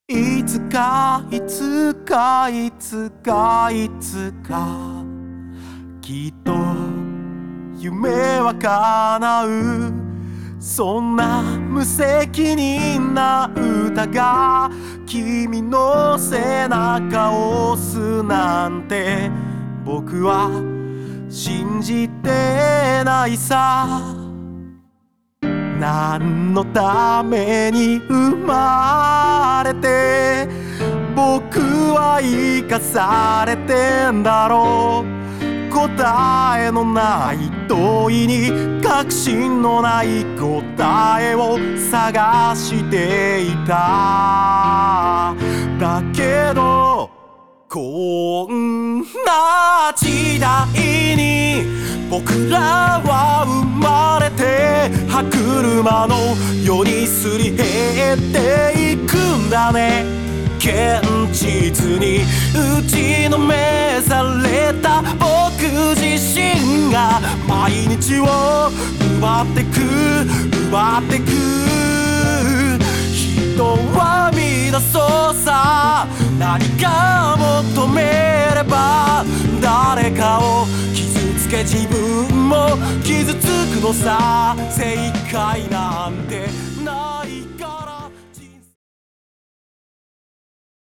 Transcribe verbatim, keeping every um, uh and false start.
いつかいつかいつかいつかきっと夢は叶う。そんな無責任な歌が君の背中を押すなんて僕は信じてないさ。何のために生まれて僕は生かされてんだろう。答えのない問いに確信のない答えを探していた。だけどこんな時代に僕らは生まれて歯車のようにすり減っていくんだね。現実に打ちのめされた僕自身が毎日を奪ってく奪ってく。人は乱そうさ。何か求めれば誰かを傷つけ自分も傷つくのさ。正解なんて